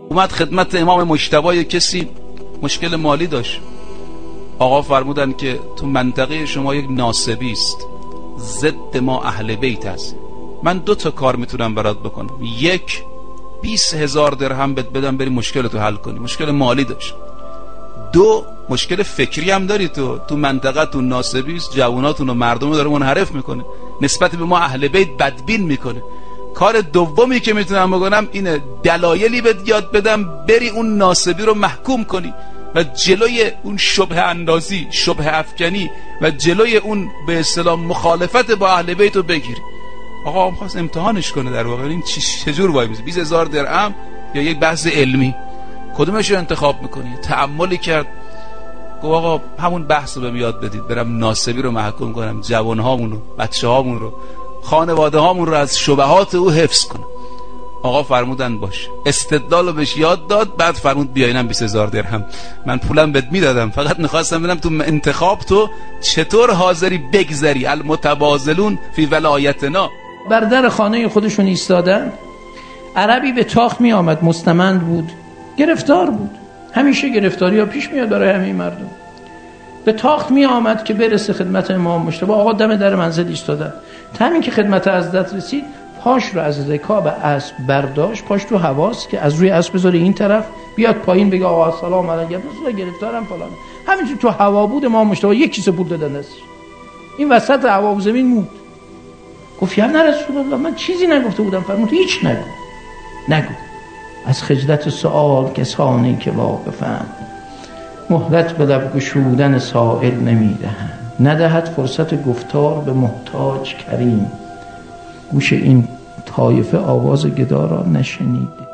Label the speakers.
Speaker 1: اومد خدمت امام مجتبی، کسی مشکل مالی داشت. آقا فرمودن که تو منطقه شما یک ناصبی است، ضد ما اهل بیت است، من 2 تا کار میتونم برات بکنم. 1 20,000 درهم بهت بدم بری مشکلتو حل کنی. مشکل مالی داشت. 2 مشکل فکری هم داری. تو منطقه تو ناصبی است، جواناتون و مردم رو داره منحرف میکنه، نسبت به ما اهل بیت بدبین میکنه. کار دومی که میتونم بکنم اینه دلایلی بهت یاد بدم بری اون ناصبی رو محکوم کنی و جلوی اون شبهه اندازی، شبهه افکنی و جلوی اون به اصطلاح مخالفت با اهل بیت رو بگیری. آقا خواست امتحانش کنه در واقع، این چجور وای میشه 20,000 درهم یا یک بحث علمی، کدومش رو انتخاب میکنی؟ تأملی کرد، گفت آقا همون بحث رو بهم یاد بدید، برم ناصبی رو محکوم کنم، جوانهامون رو، بچه‌هامون رو، خانواده هامون رو از شبهات او حفظ کنم. آقا فرمودن باش. استدلال رو بهش یاد داد. بعد فرمود بیا اینم 20,000 درهم، من پولم بهت میدادم، فقط میخواستم ببینم تو انتخاب تو چطور حاضری بگذری. المتبازلون فی ولایتنا.
Speaker 2: بر در خانه خودشون ایستادن. عربی به تاخت می آمد، مستمند بود، گرفتار بود. همیشه گرفتاری ها پیش میاد برای همه مردم. به تاخت می آمد که برسه خدمت امام مجتبی. آقا دم در منزل ایستادن. همین که خدمت حضرت رسید، پاش رو از رکاب اسب برداشت، پاش تو هواست که از روی اسب بذاره این طرف، بیاد پایین بگه آقا سلام علیکم، رسول گرفتارم فلان. همینجور تو هوا بود. امام مجتبی یک کیسه پول دادن دستش، این وسط هوا و زمین موند. گفت یا رسول الله من چیزی نگفته بودم. فرمود هیچ نگو. از خجلت سؤال کسانی که واقفند، مهلت به لب گشودن سائل نمیدهند. ندهد فرصت گفتار به محتاج کریم. گوش این طایفه آواز گدا را نشنیده.